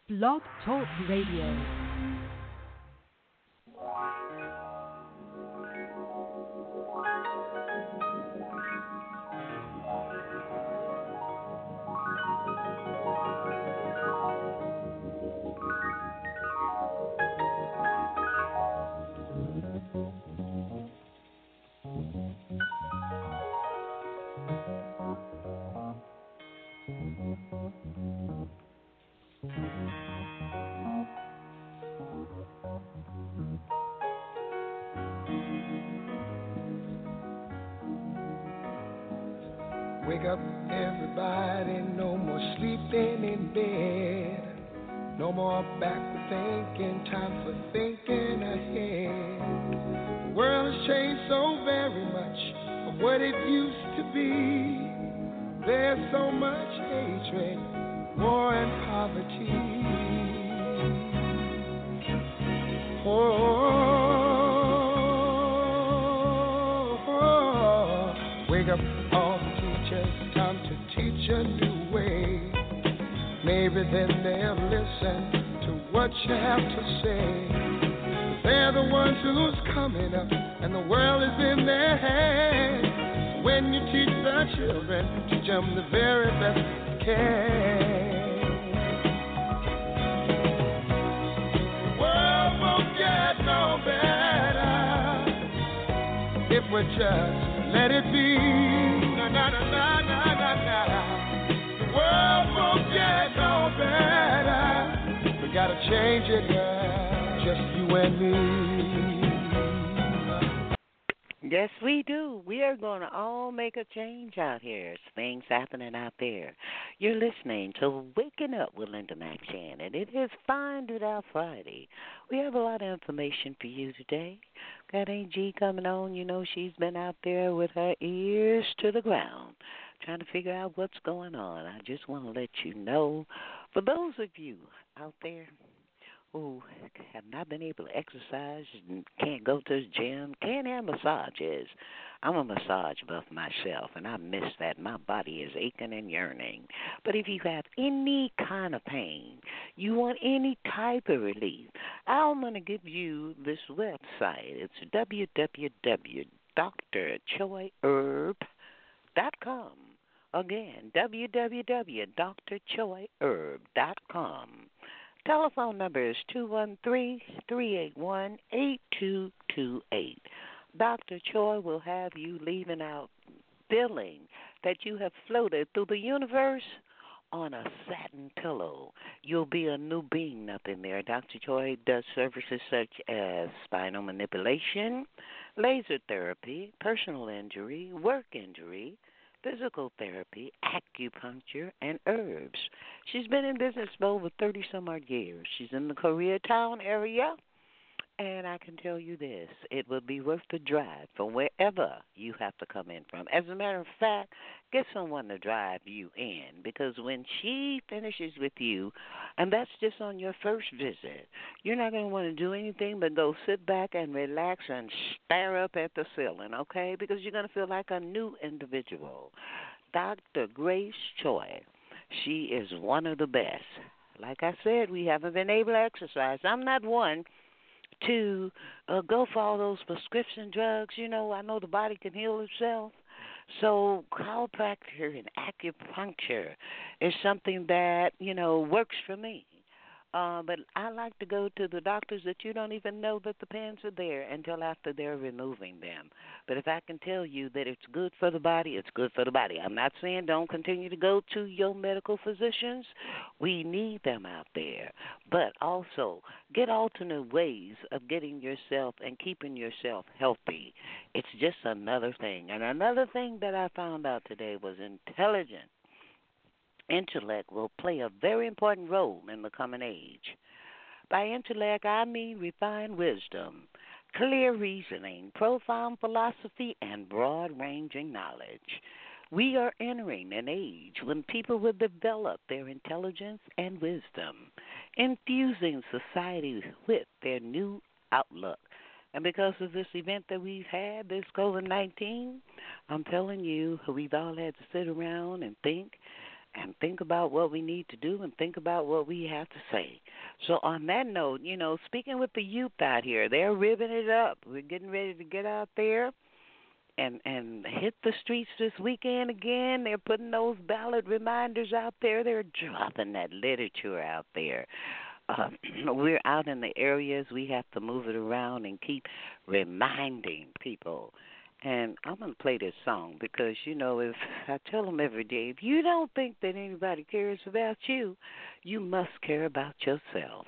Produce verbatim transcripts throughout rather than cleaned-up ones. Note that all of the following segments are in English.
Blog Talk Radio. Wake up, everybody, no more sleeping in bed. No more backward thinking, time for thinking ahead. The world has changed so very much from what it used to be. There's so much hatred, war and poverty. Oh, oh, oh. Wake up, all the teachers, time to teach a new way. Maybe then they'll listen to what you have to say. They're the ones who's coming up, and the world is in their hands. When you teach the children, teach them the very best you can. The world won't get no better if we just let it be. Na na na na na na na. The world won't get no better. We gotta change it, yeah. Just you and me. Yes, we do. We are going to all make a change out here. It's things happening out there. You're listening to Waking Up with Linda McShannon. It is Find It Out Friday. We have a lot of information for you today. Got Angie coming on. You know, she's been out there with her ears to the ground trying to figure out what's going on. I just want to let you know, for those of you out there who have not been able to exercise and can't go to the gym, can't have massages. I'm a massage buff myself, and I miss that. My body is aching and yearning. But if you have any kind of pain, you want any type of relief, I'm going to give you this website. It's w w w dot d r choi herb dot com. Again, w w w dot d r choi herb dot com. Telephone number is two one three, three eight one, eight two two eight. Doctor Choi will have you leaving out feeling that you have floated through the universe on a satin pillow. You'll be a new being up in there. Doctor Choi does services such as spinal manipulation, laser therapy, personal injury, work injury, physical therapy, acupuncture, and herbs. She's been in business for over thirty-some-odd years. She's in the Koreatown area, and I can tell you this, it will be worth the drive from wherever you have to come in from. As a matter of fact, get someone to drive you in, because when she finishes with you, and that's just on your first visit, you're not going to want to do anything but go sit back and relax and stare up at the ceiling, okay? Because you're going to feel like a new individual. Doctor Grace Choi, she is one of the best. Like I said, we haven't been able to exercise. I'm not one to uh, go for all those prescription drugs. You know, I know the body can heal itself. So chiropractor and acupuncture is something that, you know, works for me. Uh, but I like to go to the doctors that you don't even know that the pins are there until after they're removing them. But if I can tell you that it's good for the body, it's good for the body. I'm not saying don't continue to go to your medical physicians. We need them out there. But also get alternate ways of getting yourself and keeping yourself healthy. It's just another thing. And another thing that I found out today was intelligent intellect will play a very important role in the coming age. By intellect, I mean refined wisdom, clear reasoning, profound philosophy, and broad-ranging knowledge. We are entering an age when people will develop their intelligence and wisdom, infusing society with their new outlook. And because of this event that we've had, this COVID nineteen, I'm telling you, we've all had to sit around and think and think about what we need to do and think about what we have to say. So on that note, you know, speaking with the youth out here, they're ribbing it up. We're getting ready to get out there and and hit the streets this weekend again. They're putting those ballot reminders out there. They're dropping that literature out there. Uh, we're out in the areas. We have to move it around and keep reminding people. And I'm going to play this song because, you know, if I tell them every day, if you don't think that anybody cares about you, you must care about yourself.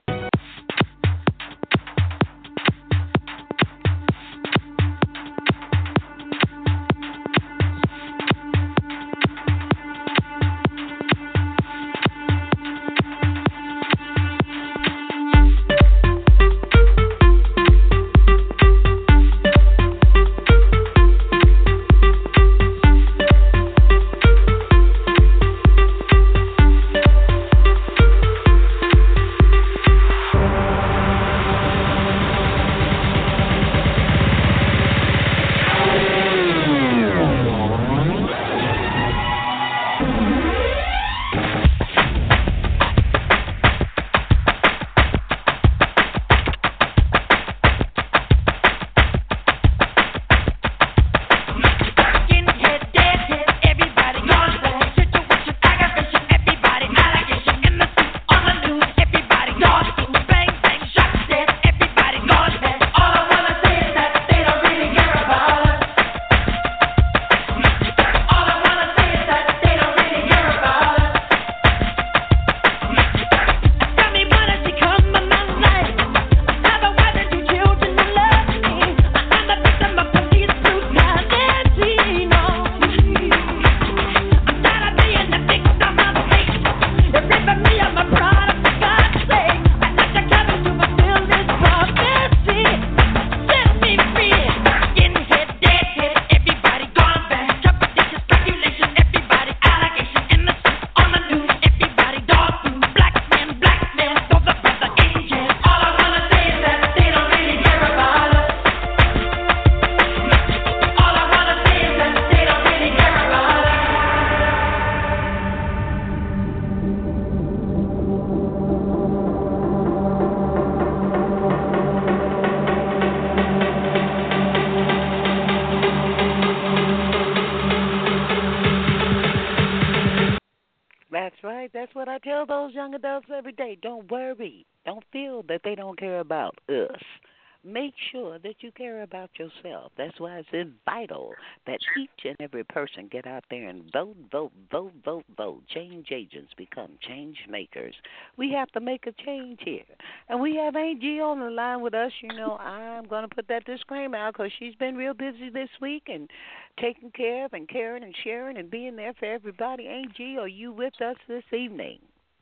That's right. That's what I tell those young adults every day. Don't worry. Don't feel that they don't care about us. Make sure that you care about yourself. That's why it's vital that each and every person get out there and vote, vote, vote, vote, vote. Change agents become change makers. We have to make a change here. And we have Angie on the line with us. You know, I'm going to put that disclaimer out because she's been real busy this week and taking care of and caring and sharing and being there for everybody. Angie, are you with us this evening?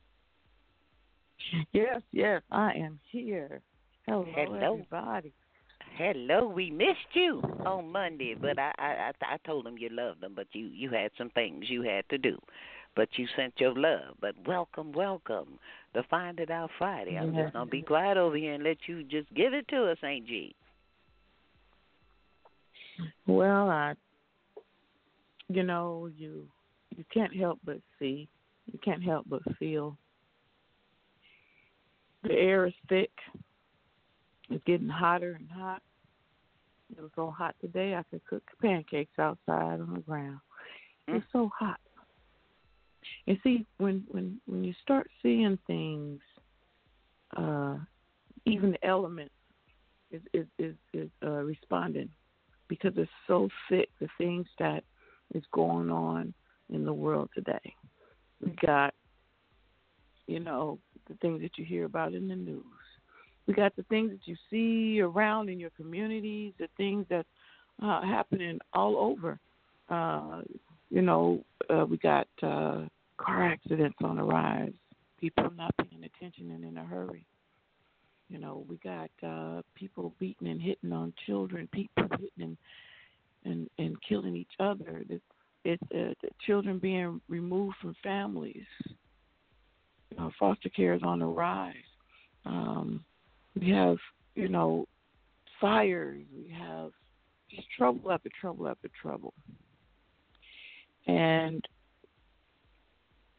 Yes, yes, I am here. Hello, Hello, everybody. Hello, we missed you on Monday, but I, I, I, I told them you loved them, but you, you had some things you had to do, but you sent your love. But welcome, welcome to Find It Out Friday. I'm Yes. just gonna be quiet over here and let you just give it to us, Aunt G. Well, I, you know, you you can't help but see, you can't help but feel. The air is thick. It's getting hotter and hot. It was so hot today I could cook pancakes outside on the ground. Mm. It's so hot. And see, when, when, when you start seeing things, uh, even the elements is is is, is uh, responding because it's so thick. The things that is going on in the world today. We got, you know, the things that you hear about in the news. We got the things that you see around in your communities, the things that uh, happening all over. Uh, you know, uh, we got uh, car accidents on the rise, people not paying attention and in a hurry. You know, we got uh, people beating and hitting on children, people hitting and and, and killing each other. It's, it's uh, the children being removed from families. Uh, foster care is on the rise. Um, we have, you know, fires. We have just trouble after trouble after trouble. And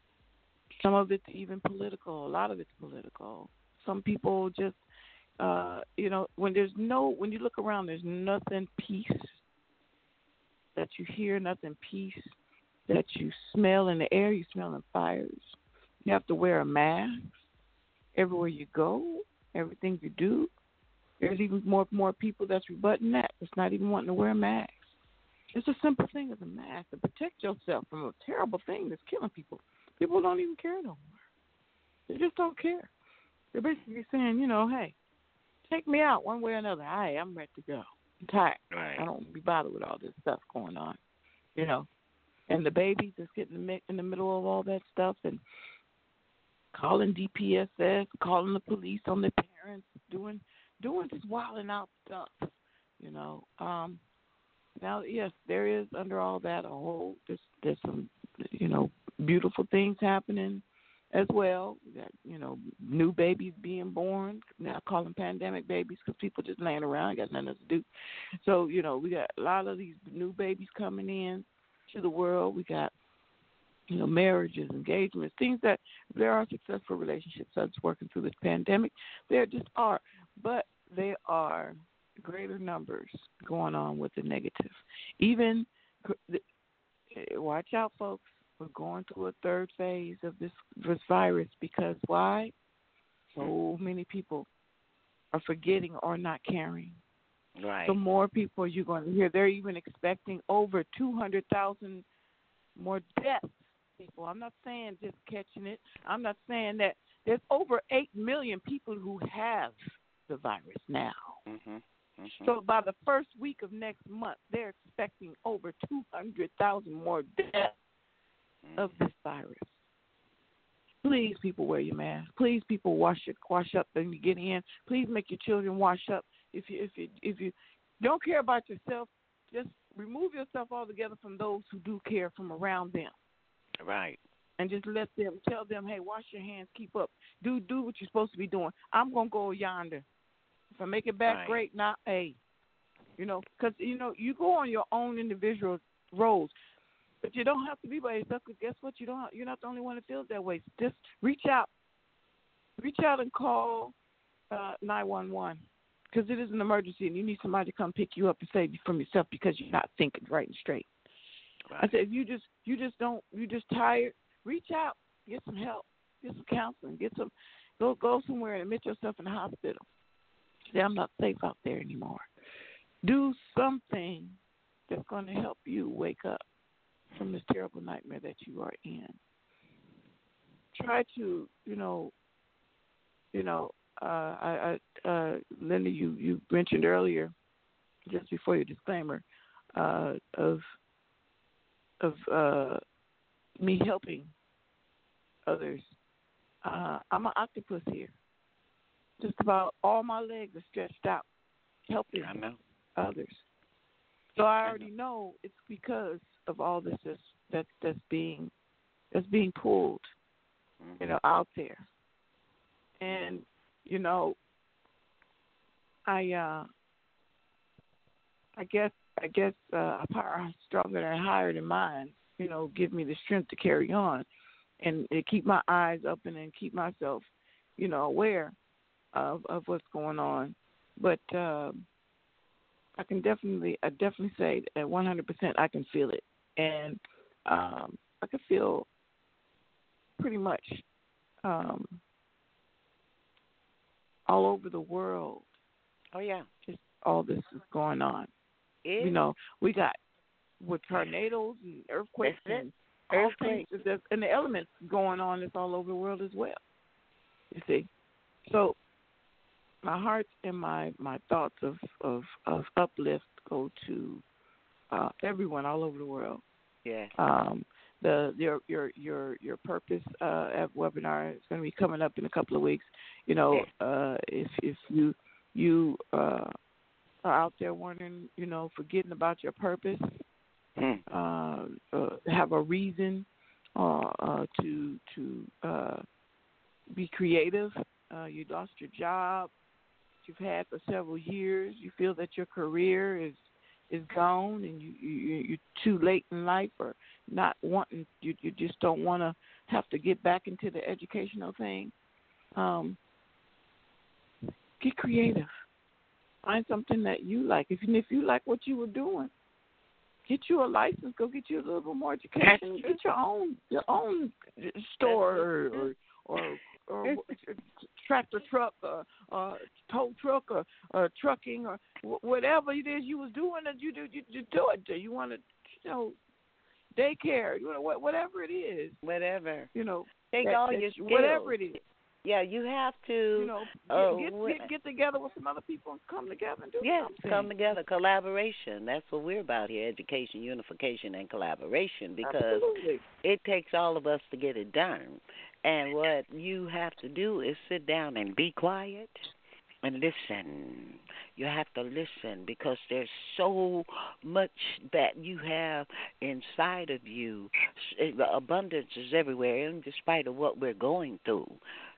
Some of it's even political. A lot of it's political. Some people just, uh, you know, when there's no, when you look around, there's nothing peace that you hear, nothing peace that you smell in the air. You smell in fires. You have to wear a mask everywhere you go, everything you do. There's even more more people that's rebutting that. It's not even wanting to wear a mask. It's a simple thing as a mask to protect yourself from a terrible thing that's killing people. People don't even care no more. They just don't care. They're basically saying, you know, hey, take me out one way or another. Hey, I'm ready to go. I'm tired. Right. I don't want to be bothered with all this stuff going on, you know. And the babies that's getting in the, mi- in the middle of all that stuff and calling D P S S, calling the police on their parents, doing doing this wilding out stuff, you know. Um, now, yes, there is under all that a whole there's, there's some, you know, beautiful things happening as well. We got, you know, new babies being born. Now I call them pandemic babies because people just laying around, got nothing else to do. So, you know, we got a lot of these new babies coming in to the world. We got, you know, marriages, engagements, things that there are successful relationships that's working through this pandemic. There just are, but there are greater numbers going on with the negative. Even, watch out, folks. We're going through a third phase of this, this virus because why? So many people are forgetting or not caring. Right. The more people you're going to hear, they're even expecting over two hundred thousand more deaths. People, I'm not saying just catching it. I'm not saying that there's over eight million people who have the virus now. Mm-hmm. Mm-hmm. So by the first week of next month, they're expecting over two hundred thousand more deaths of this virus. Please, people, wear your mask. Please, people, wash your, wash up when you get in. Please make your children wash up. If you if you if you don't care about yourself, just remove yourself altogether from those who do care from around them. Right. And just let them tell them, hey, wash your hands, keep up, do do what you're supposed to be doing. I'm gonna go yonder. If I make it back, Right. great. Not hey, you know, because you know you go on your own individual roads. But you don't have to be by yourself. Because guess what? You don't. Have, you're not the only one that feels that way. Just reach out, reach out and call uh, nine one one because it is an emergency and you need somebody to come pick you up and save you from yourself because you're not thinking right and straight. Right. I said, if you just you just don't you just tired, reach out, get some help, get some counseling, get some go go somewhere and admit yourself in the hospital. Say, I'm not safe out there anymore. Do something that's going to help you wake up from this terrible nightmare that you are in. Try to, you know, you know, uh, I, I, uh, Linda, you, you mentioned earlier, just before your disclaimer, uh, of of uh, me helping others. Uh, I'm an octopus here. Just about all my legs are stretched out, helping I know. others. So I already know it's because of all this that's that's, that's being that's being pulled, Mm-hmm. you know, out there. And you know, I uh, I guess I guess uh, a power stronger and higher than mine, you know, give me the strength to carry on and, and keep my eyes open and keep myself, you know, aware of of what's going on. But um, I can definitely, I definitely say that one hundred percent I can feel it. And um, I can feel pretty much um, all over the world. Oh, yeah. Just all this is going on. It, You know, we got with tornadoes and earthquakes and all Earthquakes. things, there's- and the elements going on that's all over the world as well. You see? So my heart and my, my thoughts of, of, of uplift go to uh, everyone all over the world. Yeah. Um, the your your your your purpose uh, at webinar is going to be coming up in a couple of weeks. You know, uh, if if you you uh, are out there wondering, you know, forgetting about your purpose, Mm. uh, uh, have a reason uh, uh, to to uh, be creative. Uh, you lost your job you've had for several years. You feel that your career is is gone, and you, you you're too late in life, or not wanting. You you just don't want to have to get back into the educational thing, um, get creative. Find something that you like. If if you like what you were doing, get you a license. Go get you a little bit more education. Get your own your own store or or or, or tractor truck or, or tow truck or, or trucking or whatever it is you was doing. And you do you, you do it. You want to, you know, daycare. You know, whatever it is. Whatever. You know, take that, all that, your skills. whatever it is. Yeah, you have to. You know, uh, get, get, get get together with some other people and come together and do yes, something. come together, collaboration. That's what we're about here: education, unification, and collaboration. Because Absolutely. it takes all of us to get it done. And what you have to do is sit down and be quiet and listen. You have to listen because there's so much that you have inside of you. The abundance is everywhere, in despite of what we're going through.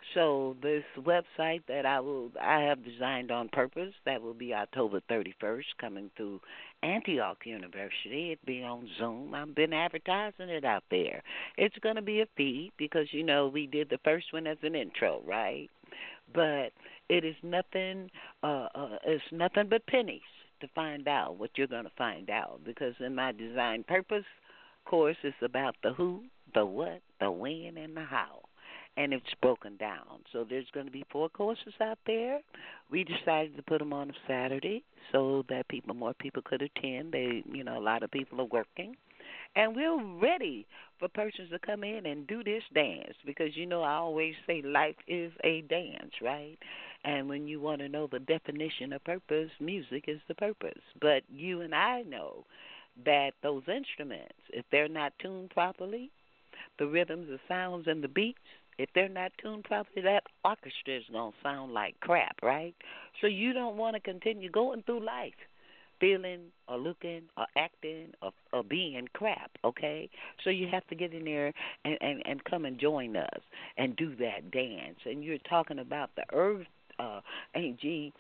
So this website that I will I have designed on purpose, that will be October thirty-first, coming through Antioch University. It'll be on Zoom. I've been advertising it out there. It's going to be a fee because, you know, we did the first one as an intro, right? But it is nothing. Uh, uh, it's nothing but pennies to find out what you're going to find out. Because in my design purpose course, it's about the who, the what, the when, and the how. And it's broken down. So there's going to be four courses out there. We decided to put them on a Saturday so that people, more people could attend. They, you know, a lot of people are working. And we're ready for persons to come in and do this dance because, you know, I always say life is a dance, right? And when you want to know the definition of purpose, music is the purpose. But you and I know that those instruments, if they're not tuned properly, the rhythms, the sounds, and the beats, if they're not tuned properly, that orchestra is going to sound like crap, right? So you don't want to continue going through life feeling or looking or acting or, or being crap, okay? So you have to get in there and, and, and come and join us and do that dance. And you're talking about the earth, uh, A G,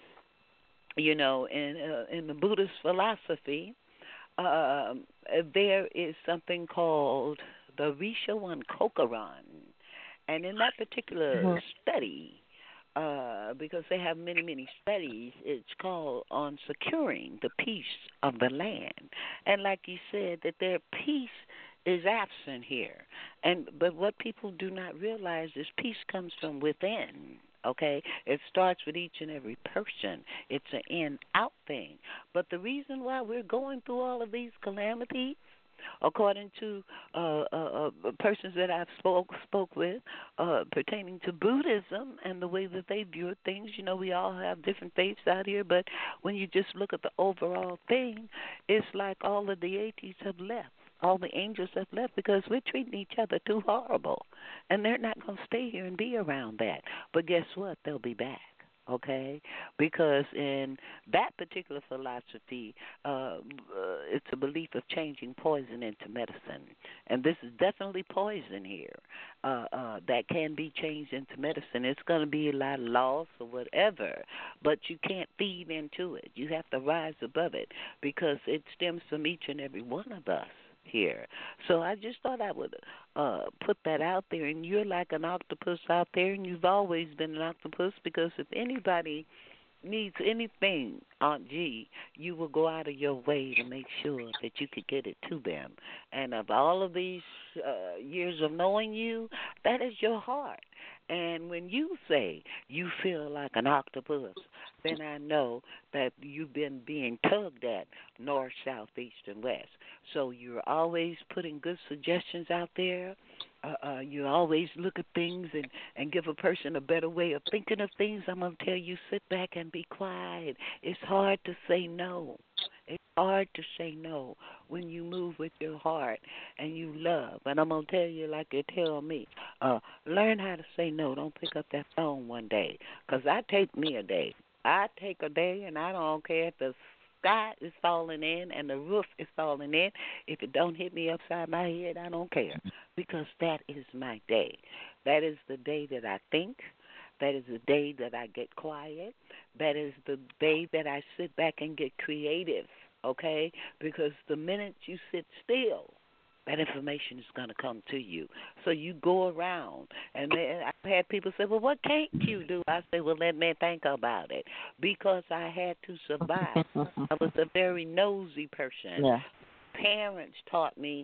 you know, in, uh, in the Buddhist philosophy, uh, there is something called the Rishowan Kokaran. And in that particular mm-hmm. study, uh, because they have many, many studies, it's called on securing the peace of the land. And like you said, that their peace is absent here. And but what people do not realize is peace comes from within. Okay, it starts with each and every person. It's an in-out thing. But the reason why we're going through all of these calamities, according to uh, uh, uh, persons that I've spoke spoke with, uh, pertaining to Buddhism and the way that they view things. You know, we all have different faiths out here, but when you just look at the overall thing, it's like all of the deities have left. All the angels have left because we're treating each other too horrible, and they're not going to stay here and be around that. But guess what? They'll be back. Okay, because in that particular philosophy, uh, uh, it's a belief of changing poison into medicine, and this is definitely poison here uh, uh, that can be changed into medicine. It's going to be a lot of loss or whatever, but you can't feed into it. You have to rise above it because it stems from each and every one of us here. So I just thought I would uh, put that out there. And you're like an octopus out there, and you've always been an octopus because if anybody needs anything, Aunt G, you will go out of your way to make sure that you could get it to them. And of all of these uh, years of knowing you, that is your heart. And when you say you feel like an octopus, then I know that you've been being tugged at north, south, east, and west. So you're always putting good suggestions out there. Uh, uh, you always look at things and, and give a person a better way of thinking of things. I'm going to tell you, sit back and be quiet. It's hard to say no. It's hard to say no when you move with your heart and you love. And I'm going to tell you like you tell me, uh, learn how to say no. Don't pick up that phone one day because I take me a day. I take a day, and I don't care if the sky is falling in and the roof is falling in. If it don't hit me upside my head, I don't care because that is my day. That is the day that I think. That is the day that I get quiet. That is the day that I sit back and get creative, okay? Because the minute you sit still, that information is going to come to you. So you go around, and then I've had people say, well, what can't you do? I say, well, let me think about it, because I had to survive. I was a very nosy person. Yeah. Parents taught me,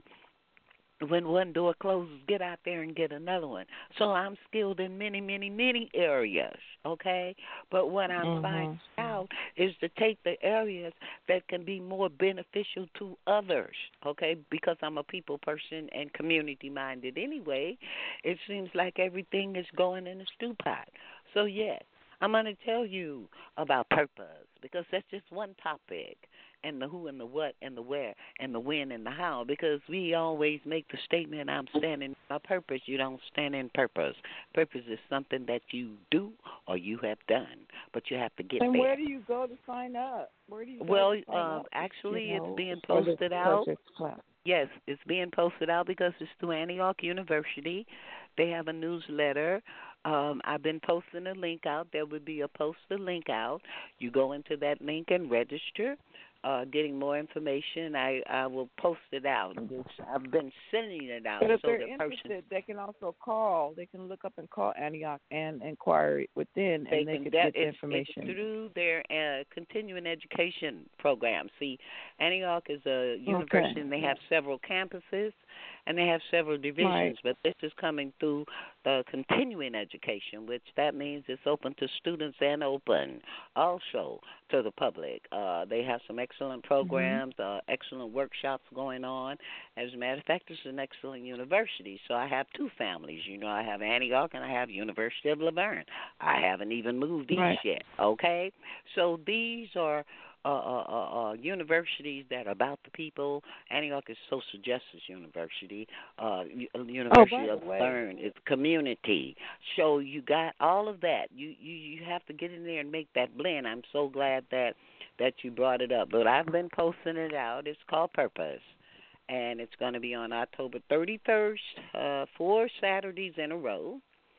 when one door closes, get out there and get another one. So I'm skilled in many, many, many areas, okay? But what I'm Mm-hmm. finding out is to take the areas that can be more beneficial to others, okay? Because I'm a people person and community-minded anyway, it seems like everything is going in a stew pot. So, yes, I'm going to tell you about purpose, because that's just one topic, and the who and the what and the where and the when and the how, because we always make the statement, I'm standing in my purpose. You don't stand in purpose. Purpose is something that you do or you have done, but you have to get and there. where do you go to sign up? Where do you go well, to sign um, up? actually, you know, it's being for the posted out. subject class? Yes, it's being posted out because it's through Antioch University. They have a newsletter. Um, I've been posting a link out. There would be a posted link out. You go into that link and register. Uh, getting more information, I, I will post it out. I've been sending it out. But if so they're the interested, person, they can also call. They can look up and call Antioch and inquire within, they and they can can get get the it's, information. it's through their uh, continuing education program. See, Antioch is a university, Okay. and they have several campuses, and they have several divisions. Right. But this is coming through the continuing education, which that means it's open to students and open also to the public. Uh, they have some excellent programs, mm-hmm. uh, excellent workshops going on. As a matter of fact, it's an excellent university. So I have two families. You know, I have Antioch and I have University of Laverne. I haven't even moved east Right. yet, okay? So these are uh, uh, uh, uh, universities that are about the people. Antioch is Social Justice University. Uh, University oh, of Laverne is community. So you got all of that. You, you, you have to get in there and make that blend. I'm so glad that that you brought it up. But I've been posting it out. It's called Purpose, and it's going to be on October thirty-first, uh, four Saturdays in a row,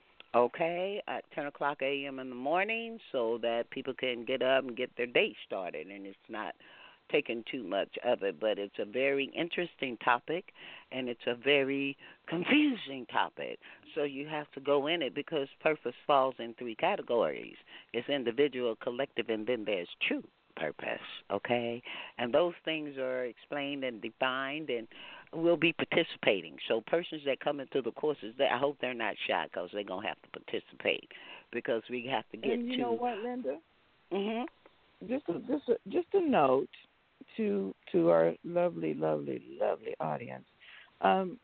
okay, at ten o'clock a.m. in the morning, so that people can get up and get their day started, and it's not taking too much of it. But it's a very interesting topic, and it's a very confusing topic. So you have to go in it, because purpose falls in three categories. It's individual, collective, and then there's true purpose, okay? And those things are explained and defined, and we'll be participating. So persons that come into the courses, I hope they're not shy, because they're going to have to participate, because we have to get and you to... know what, Linda? Mm-hmm. Just a, just a, just a note to to our lovely, lovely, lovely audience. Um,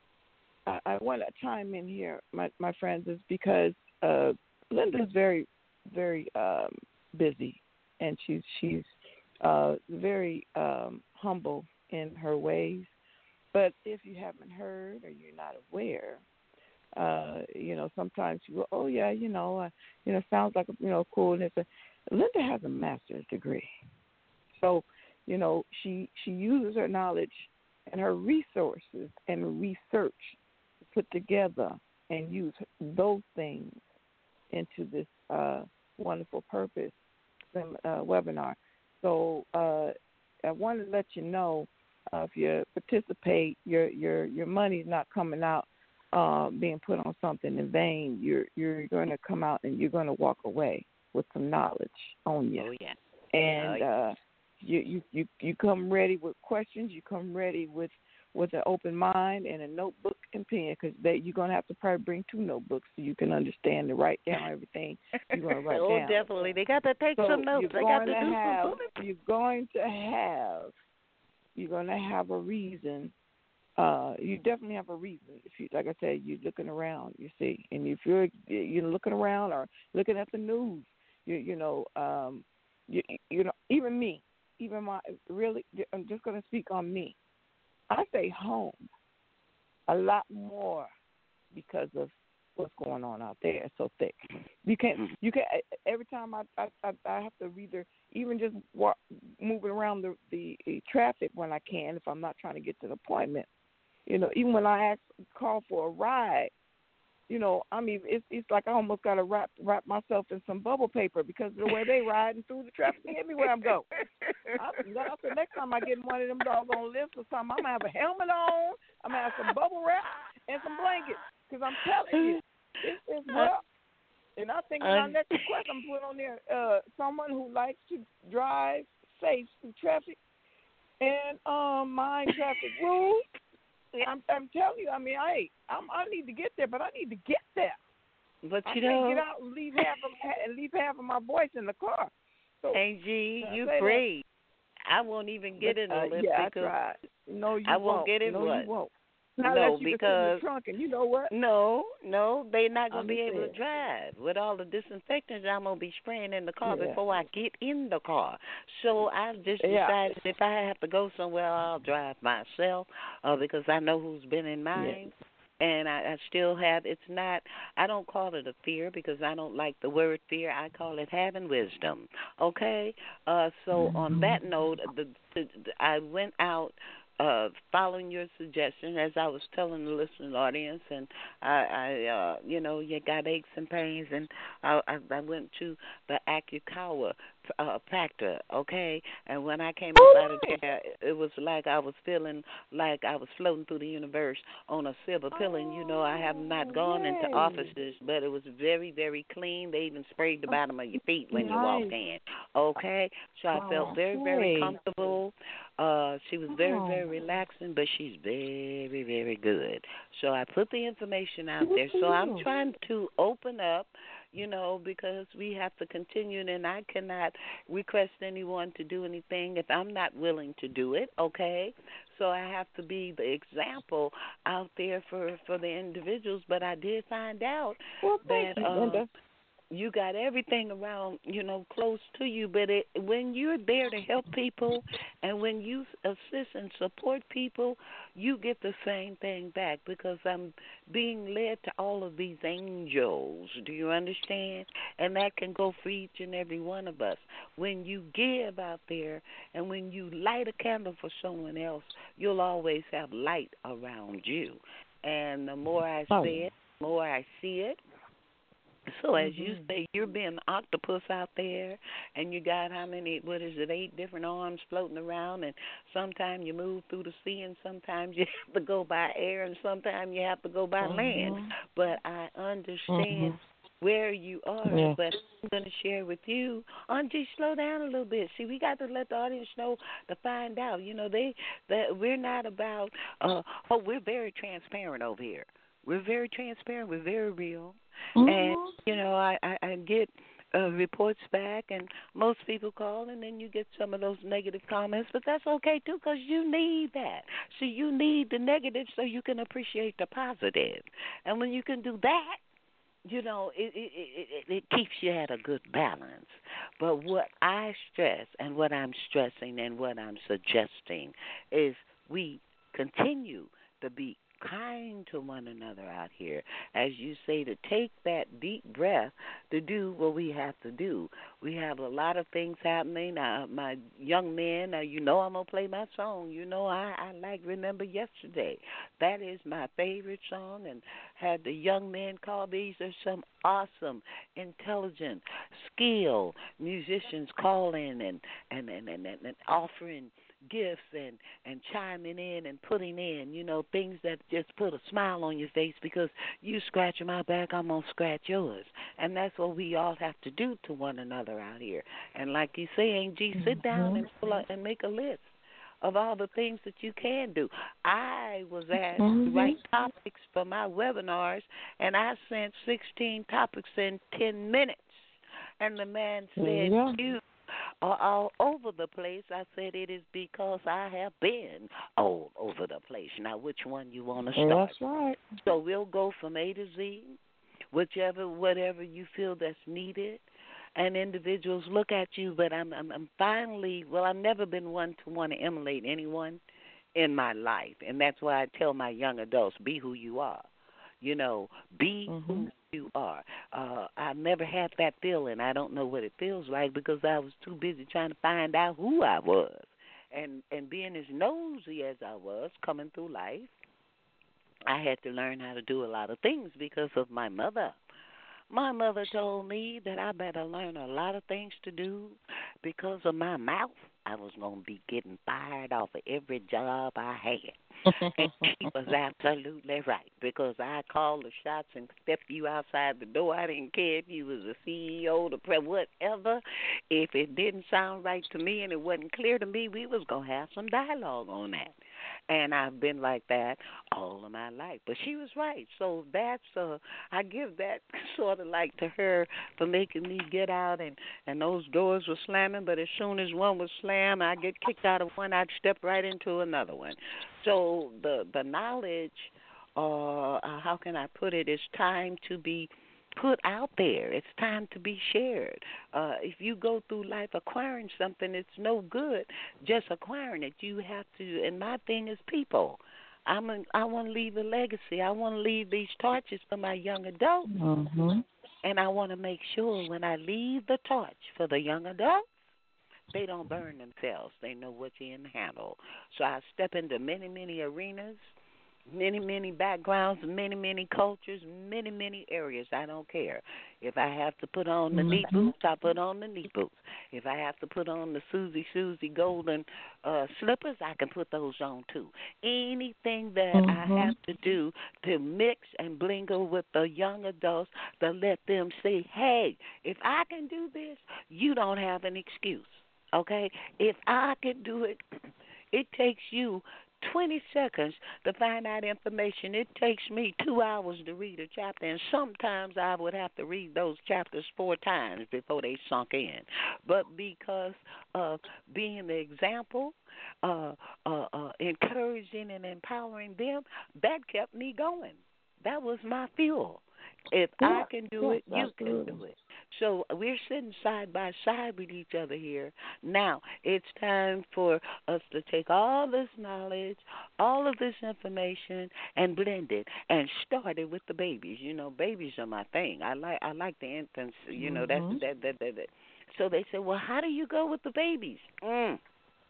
I, I want to chime in here, my, my friends, is because uh, Linda's very, very um, busy. And she's she's uh, very um, humble in her ways. But if you haven't heard or you're not aware, uh, you know, sometimes you go, oh yeah, you know, uh, you know, sounds like you know, cool. And it's a, Linda has a master's degree, so you know, she she uses her knowledge and her resources and research to put together and use those things into this uh, wonderful purpose. Uh, webinar. So uh, I wanted to let you know uh, if you participate, your your your money's not coming out uh, being put on something in vain. You're you're going to come out and you're going to walk away with some knowledge on you. Oh yeah. And oh, yeah. Uh, you, you you you come ready with questions. You come ready with with an open mind and a notebook and pen, because you're going to have to probably bring two notebooks so you can understand and write down everything you're going to write oh, down. Oh, definitely. They got to take so some notes. They got to, to do have, some bullet. You're going to have, you're going to have a reason. Uh, you definitely have a reason. If you, like I said, you're looking around, you see. And if you're you're looking around or looking at the news, you you know, um, you, you know, even me, even my, really, I'm just going to speak on me. I stay home a lot more because of what's going on out there. It's so thick. You can't. You can. Every time I I, I have to either even just walk, moving around the, the the traffic when I can, if I'm not trying to get to an appointment. You know, even when I ask call for a ride, you know, I mean, it's it's like I almost got to wrap wrap myself in some bubble paper because of the way they riding through the traffic everywhere I go. I, I said next time I get in one of them doggone lifts or something, I'm gonna have a helmet on. I'm gonna have some bubble wrap and some blankets because I'm telling you, it's, it's rough. And I think my next request I'm put on there, uh, someone who likes to drive safe through traffic and um, mind traffic rules. I'm, I'm telling you, I mean, I I'm, I need to get there, but I need to get there. But I you can't know, get out and leave half of and leave half of my voice in the car. So, hey G, I you say brave. I won't even get but, in the uh, lift yeah, because I tried. No, you I won't. won't get in no, one. you won't. Not No, unless you can sit in the because trunk, and you know what? no, no, they're not gonna be able to Understand. drive with all the disinfectants I'm gonna be spraying in the car Yeah. before I get in the car. So I just Yeah. decided if I have to go somewhere, I'll drive myself, uh, because I know who's been in mine. And I, I still have, it's not, I don't call it a fear because I don't like the word fear. I call it having wisdom. Okay? Uh, so on that note, the, the, the, I went out uh, following your suggestion, as I was telling the listening audience, and I, I uh, you know, you got aches and pains, and I, I, I went to the Akukawa uh, factor, okay? And when I came up out of there, it was like I was feeling like I was floating through the universe on a silver pill, and you know, I have not gone Yay. into offices, but it was very, very clean. They even sprayed the bottom of your feet when you walked in, okay? So I felt very, very Okay. comfortable. Uh, she was very, very relaxing, but she's very, very good. So I put the information out there. So I'm trying to open up, you know, because we have to continue, and I cannot request anyone to do anything if I'm not willing to do it, okay? So I have to be the example out there for, for the individuals. But I did find out Well, that thank you, uh, Linda. you got everything around, you know, close to you, but it, when you're there to help people and when you assist and support people, you get the same thing back because I'm being led to all of these angels. Do you understand? And that can go for each and every one of us. When you give out there and when you light a candle for someone else, you'll always have light around you. And the more I Oh, say it, the more I see it. So as mm-hmm. you say, you're being an octopus out there, and you got how many, what is it, eight different arms floating around, and sometimes you move through the sea, and sometimes you have to go by air, and sometimes you have to go by mm-hmm. land. But I understand Mm-hmm. where you are, Yeah. but I'm going to share with you, Auntie, slow down a little bit. See, we got to let the audience know to find out. You know, they that we're not about, uh, oh, we're very transparent over here. We're very transparent. We're very real. Mm-hmm. And, you know, I, I, I get uh, reports back, and most people call, and then you get some of those negative comments. But that's okay, too, because you need that. See, you need the negative so you can appreciate the positive. And when you can do that, you know, it, it, it, it, it keeps you at a good balance. But what I stress and what I'm stressing and what I'm suggesting is we continue to be kind to one another out here. As you say, to take that deep breath to do what we have to do. We have a lot of things happening. Uh, my young men, uh, you know I'm going to play my song. You know I, I like Remember Yesterday. That is my favorite song, and had the young men call. These are some awesome, intelligent, skilled musicians calling and, and, and, and, and offering gifts and, and chiming in and putting in, you know, things that just put a smile on your face because you scratching my back, I'm going to scratch yours. And that's what we all have to do to one another out here. And like you say, Angie, sit down and, pull out and make a list of all the things that you can do. I was asked Mm-hmm. to write topics for my webinars, and I sent sixteen topics in ten minutes. And the man said, Yeah. you are all over the place. I said, it is because I have been all over the place. Now, which one you want to start? That's right. So we'll go from A to Z, whichever, whatever you feel that's needed. And individuals look at you, but I'm, I'm, I'm finally, well, I've never been one to want to emulate anyone in my life. And that's why I tell my young adults, be who you are. You know, be Mm-hmm. who you are. Uh, I've never had that feeling. I don't know what it feels like because I was too busy trying to find out who I was. And, and being as nosy as I was coming through life, I had to learn how to do a lot of things because of my mother. My mother told me that I better learn a lot of things to do because of my mouth. I was going to be getting fired off of every job I had. And she was absolutely right because I called the shots and stepped you outside the door. I didn't care if you was a C E O, the pre, whatever. If it didn't sound right to me and it wasn't clear to me, we was going to have some dialogue on that. And I've been like that all of my life. But she was right. So that's, uh, I give that sort of like to her for making me get out and, and those doors were slamming. But as soon as one was slammed, I get kicked out of one, I'd step right into another one. So the, the knowledge, uh, uh, how can I put it, is time to be put out there. It's time to be shared. Uh, if you go through life acquiring something, it's no good just acquiring it. You have to, and my thing is people. I'm a, I want to leave a legacy. I want to leave these torches for my young adults. Mm-hmm. And I want to make sure when I leave the torch for the young adults, they don't burn themselves. They know what you can handle. So I step into many, many arenas, many, many backgrounds, many, many cultures, many, many areas. I don't care. If I have to put on the knee Mm-hmm. boots, I put on the knee boots. If I have to put on the Susie Susie golden uh, slippers, I can put those on too. Anything that Mm-hmm. I have to do to mix and blingle with the young adults to let them say, hey, if I can do this, you don't have an excuse. Okay? If I can do it, it takes you twenty seconds to find out information. It takes me two hours to read a chapter, and sometimes I would have to read those chapters four times before they sunk in. But because of being the example, uh, uh, uh, encouraging and empowering them, that kept me going. That was my fuel. If Yeah, I can do yes, it, you can absolutely. do it. So we're sitting side by side with each other here. Now it's time for us to take all this knowledge, all of this information, and blend it and start it with the babies. You know, babies are my thing. I like I like the infants. You know, that's Mm-hmm. that that that. that. So they say, well, how do you go with the babies? Mm.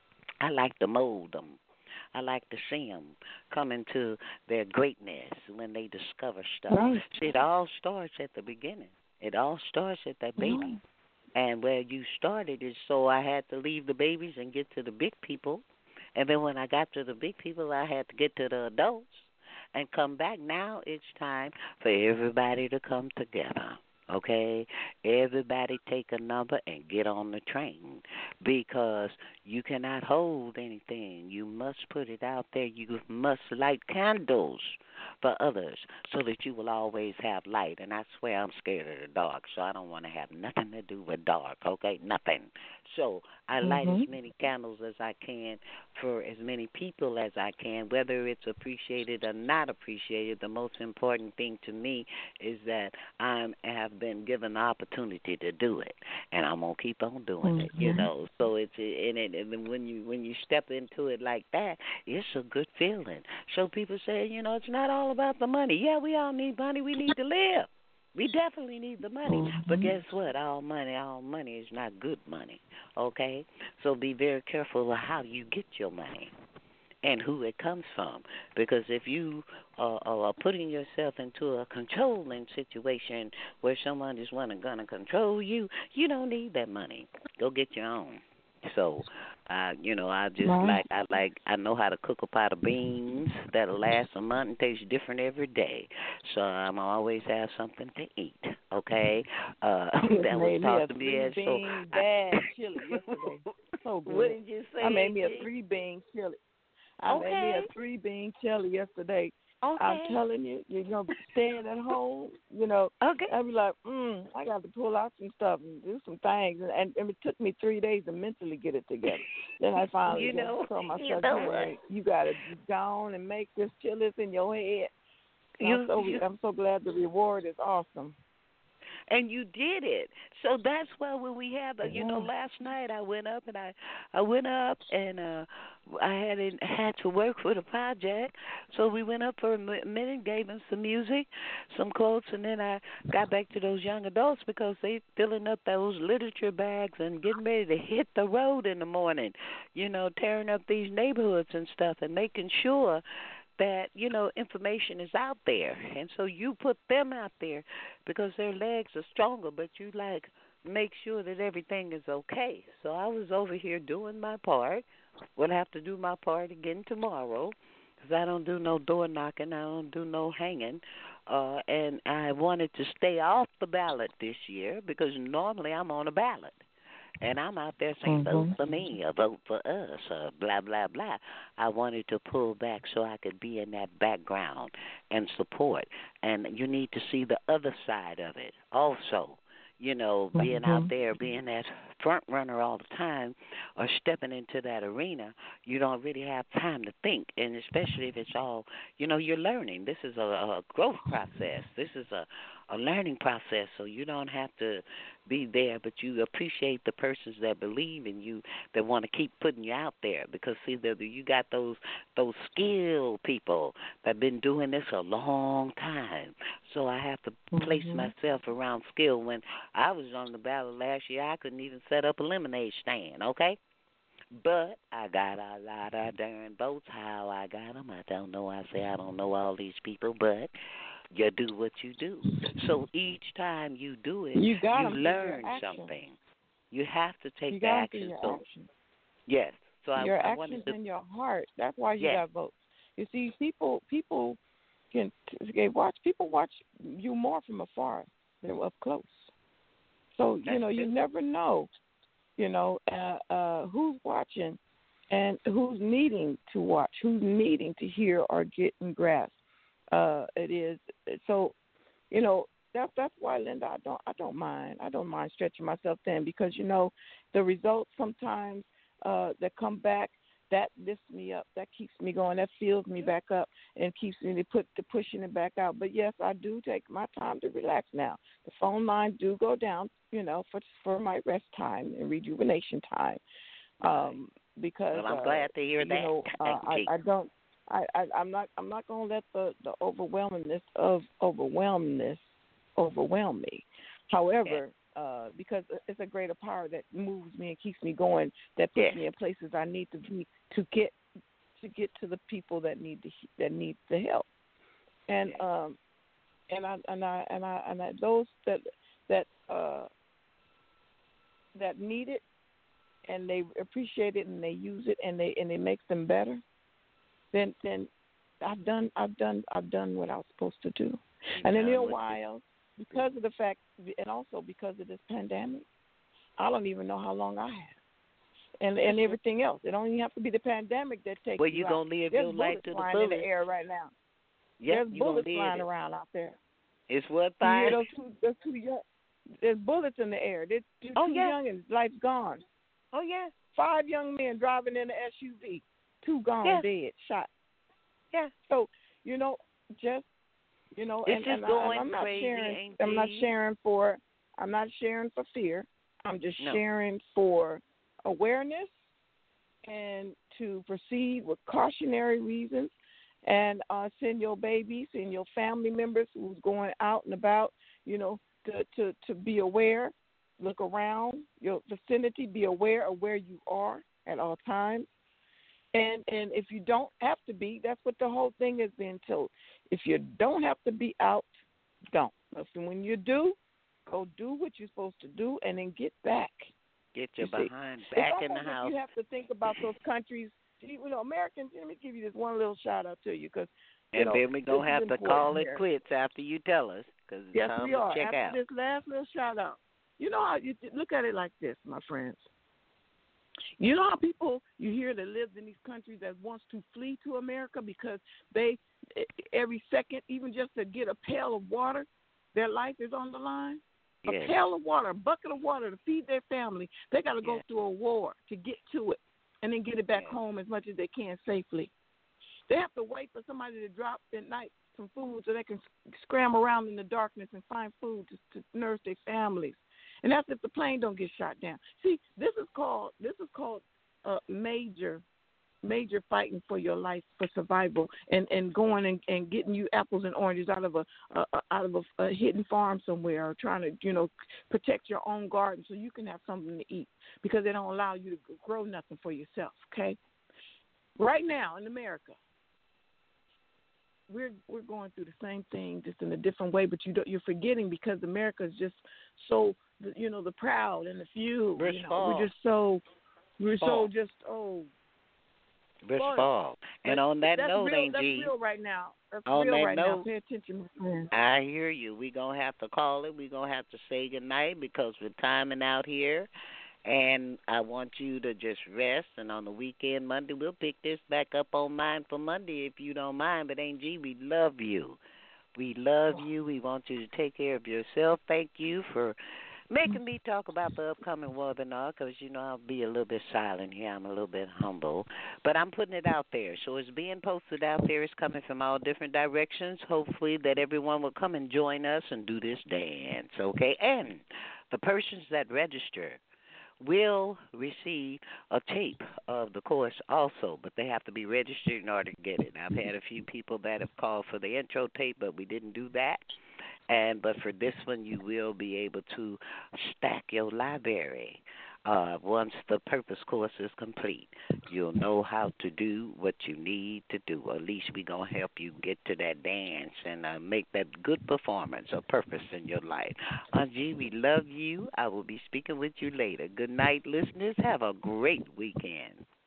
I like to mold them. I like to see them come into their greatness when they discover stuff. Right. See, it all starts at the beginning. It all starts at that baby. And where you started is so I had to leave the babies and get to the big people. And then when I got to the big people, I had to get to the adults and come back. Now it's time for everybody to come together. Okay? Everybody take a number and get on the train because you cannot hold anything. You must put it out there. You must light candles for others so that you will always have light. And I swear I'm scared of the dark, so I don't want to have nothing to do with dark, okay? Nothing. So I light Mm-hmm. as many candles as I can for as many people as I can, whether it's appreciated or not appreciated. The most important thing to me is that I have been given the opportunity to do it, and I'm gonna keep on doing Mm-hmm. it. You know, so it's and it and then when you when you step into it like that, it's a good feeling. So people say, you know, it's not all about the money. Yeah, we all need money. We need to live. We definitely need the money. But Mm-hmm. guess what? All money, all money is not good money. Okay? So be very careful of how you get your money and who it comes from. Because if you uh, are putting yourself into a controlling situation where someone is going to control you, you don't need that money. Go get your own. So, uh, you know, I just Right. like I like I know how to cook a pot of beans that'll last a month and taste different every day. So I'm always have something to eat. Okay, uh, Just that was made me taught a to me three as so. bean bag chili yesterday. So good. What did you say? I made me a Angie? three bean chili. I made me Okay. a three bean chili yesterday. I'm Okay. telling you, you're gonna be staying at home. You know, Okay. I'd be like, mm, I got to pull out some stuff and do some things, and, and, and it took me three days to mentally get it together. Then I finally You know, just told myself, you know you, what? know, you got to go on and make this chili in your head. So You, I'm so you I'm so glad the reward is awesome. and you did it. So that's why when we had the, you know, Yeah. last night I went up and I, I went up and uh, I had in, had to work for the project. So we went up for a mi- minute, gave them some music, some quotes, and then I got back to those young adults because they filling up those literature bags and getting ready to hit the road in the morning. You know, tearing up these neighborhoods and stuff and making sure that, you know, information is out there. And so you put them out there because their legs are stronger, but you, like, make sure that everything is okay. So I was over here doing my part. We'll have to do my part again tomorrow because I don't do no door knocking. I don't do no hanging. Uh, and I wanted to stay off the ballot this year because normally I'm on a ballot. And I'm out there saying, Mm-hmm. vote for me or vote for us or blah, blah, blah. I wanted to pull back so I could be in that background and support. And you need to see the other side of it also. You know, being Mm-hmm. out there, being that front runner all the time or stepping into that arena, you don't really have time to think. And especially if it's all, you know, you're learning. This is a, a growth process. This is a, a learning process. So you don't have to be there, but you appreciate the persons that believe in you, that want to keep putting you out there. Because, see, the, you got those those skilled people that have been doing this a long time. So I have to place Mm-hmm. myself around skill. When I was on the ballot last year, I couldn't even set up a lemonade stand, okay? But I got a lot of darn votes. How I got them, I don't know. I say I don't know all these people, but you do what you do. So each time you do it, You got you 'em through learn your action. something. You have to take You the got 'em through action. your So, action. yes. So I, Your I actions wanted to, in your heart. That's why you yes. got votes. You see, people people can they watch people watch you more from afar than up close. So you That's know you true. never know, you know, uh, uh, who's watching and who's needing to watch, who's needing to hear or get and grasp. Uh, it is so, you know. That's that's why, Linda, I don't I don't mind I don't mind stretching myself thin because you know the results sometimes uh, that come back, that lifts me up, that keeps me going, that fills me back up and keeps me put the pushing it back out. But yes, I do take my time to relax now. The phone lines do go down, you know, for for my rest time and rejuvenation time, um, because Well, I'm uh, glad to hear you that. know uh, I, I don't I, I I'm not I'm not gonna let the the overwhelmingness of overwhelmness overwhelm me. However, uh, because it's a greater power that moves me and keeps me going, that puts Yes. me in places I need to be to get to get to the people that need the that need the help. And Yes. um and I and I and I and I, those that that uh that need it and they appreciate it and they use it and they and it makes them better, then then I've done I've done I've done what I was supposed to do. And in a while, because of the fact, and also because of this pandemic, I don't even know how long I have, and and everything else. It don't even have to be the pandemic that takes Well, you you out. gonna live There's your life bullets to the flying in the fullest. air right now. Yep, There's you gonna bullets live flying it. around out there. It's what You hear fine. those two, those two young, there's bullets in the air. They're two, Oh, two yeah. young and life's gone. Oh yeah, Five young men driving in an S U V, two gone, Yeah. dead, shot. yeah. So you know, just you know, It's and, just and, I, going and I'm not crazy, sharing. ain't I'm not it? sharing for. I'm not sharing for fear. I'm just No. sharing for awareness and to proceed with cautionary reasons. And uh, send your babies, send your family members who's going out and about, you know, to, to, to be aware, look around your vicinity, be aware of where you are at all times. And and if you don't have to be, that's what the whole thing is being told. If you don't have to be out, don't. But when you do, go do what you're supposed to do and then get back. Get your You see, behind it's back in almost the like house. you have to think about those countries. You know, Americans, let me give you this one little shout out to you because, you And know, then we're going to this have is to important call it here. quits after you tell us because it's Yes, time we to are. check After out. this last little shout out, you know how you look at it like this, my friends. You know how people you hear that live in these countries that wants to flee to America because they every second, even just to get a pail of water, their life is on the line. Yes. A pail of water, a bucket of water to feed their family. They got to go Yes. through a war to get to it and then get it back Yes. home as much as they can safely. They have to wait for somebody to drop at night some food so they can scramble around in the darkness and find food to, to nurse their families. And that's if the plane don't get shot down. See, this is called this is called uh, major, major fighting for your life for survival, and, and going and, and getting you apples and oranges out of a, a, a out of a, a hidden farm somewhere, or trying to you know protect your own garden so you can have something to eat because they don't allow you to grow nothing for yourself. Okay, right now in America, we're we're going through the same thing, just in a different way. But you don't, you're forgetting because America is just so, you know, the proud and the few. We're you know, spoiled. we're just so we're Spoiled. so just oh. We're spoiled. spoiled. And That's- on that that's note, real, Angie, that's real right now. That's on real that right note, now. Pay attention, my friend. I hear you. We're going to have to call it. We're going to have to say goodnight because we're timing out here. And I want you to just rest. And on the weekend, Monday, we'll pick this back up on Mind for Monday if you don't mind. But, Angie, we love you. We love you. We want you to take care of yourself. Thank you for making me talk about the upcoming webinar because, you know, I'll be a little bit silent here. I'm a little bit humble. But I'm putting it out there. So it's being posted out there. It's coming from all different directions. Hopefully that everyone will come and join us and do this dance, okay? And the persons that register will receive a tape of the course also, but they have to be registered in order to get it. I've had a few people that have called for the intro tape, but we didn't do that. And but for this one, you will be able to stack your library uh, once the purpose course is complete. You'll know how to do what you need to do. At least we're going to help you get to that dance and uh, make that good performance or purpose in your life. Angie, we love you. I will be speaking with you later. Good night, listeners. Have a great weekend.